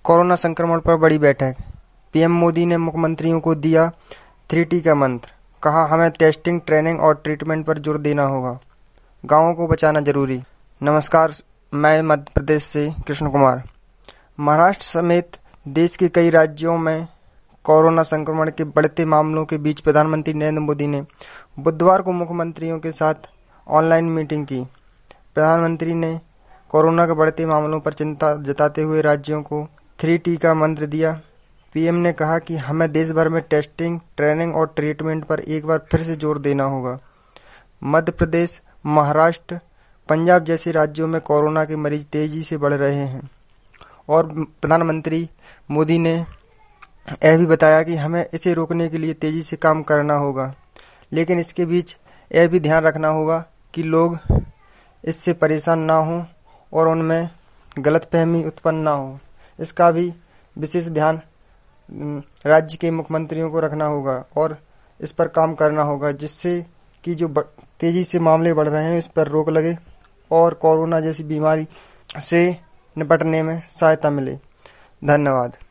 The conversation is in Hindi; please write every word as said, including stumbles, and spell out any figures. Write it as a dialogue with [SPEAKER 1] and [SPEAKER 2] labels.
[SPEAKER 1] कोरोना संक्रमण पर बड़ी बैठक। पीएम मोदी ने मुख्यमंत्रियों को दिया थ्री टी का मंत्र। कहा, हमें टेस्टिंग, ट्रेनिंग और ट्रीटमेंट पर जोर देना होगा। गांवों को बचाना जरूरी। नमस्कार, मैं मध्य प्रदेश से कृष्ण कुमार। महाराष्ट्र समेत देश के कई राज्यों में कोरोना संक्रमण के बढ़ते मामलों के बीच प्रधानमंत्री नरेंद्र मोदी ने बुधवार को मुख्यमंत्रियों के साथ ऑनलाइन मीटिंग की। प्रधानमंत्री ने कोरोना के बढ़ते मामलों पर चिंता जताते हुए राज्यों को थ्री टी का मंत्र दिया। पीएम ने कहा कि हमें देश भर में टेस्टिंग, ट्रेनिंग और ट्रीटमेंट पर एक बार फिर से जोर देना होगा। मध्य प्रदेश, महाराष्ट्र, पंजाब जैसे राज्यों में कोरोना के मरीज तेजी से बढ़ रहे हैं और प्रधानमंत्री मोदी ने यह भी बताया कि हमें इसे रोकने के लिए तेजी से काम करना होगा, लेकिन इसके बीच यह भी ध्यान रखना होगा कि लोग इससे परेशान ना हों और उनमें गलतफहमी उत्पन्न ना हो। इसका भी विशेष ध्यान राज्य के मुख्यमंत्रियों को रखना होगा और इस पर काम करना होगा, जिससे कि जो तेजी से मामले बढ़ रहे हैं इस पर रोक लगे और कोरोना जैसी बीमारी से निपटने में सहायता मिले। धन्यवाद।